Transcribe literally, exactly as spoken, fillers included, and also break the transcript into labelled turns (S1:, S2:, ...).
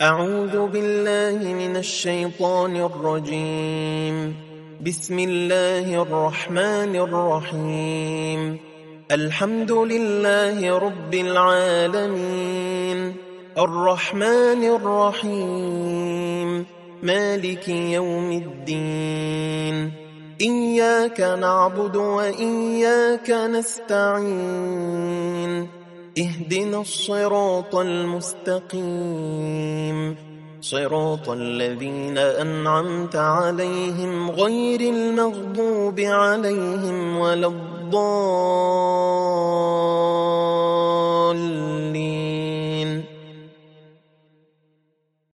S1: أعوذ بالله من الشيطان الرجيم. بسم الله الرحمن الرحيم. الحمد لله رب العالمين، الرحمن الرحيم، مالك يوم الدين. إياك نعبد وإياك نستعين، اهدنا الصراط المستقيم، صراط الذين أنعمت عليهم غير المغضوب عليهم ولا الضالين.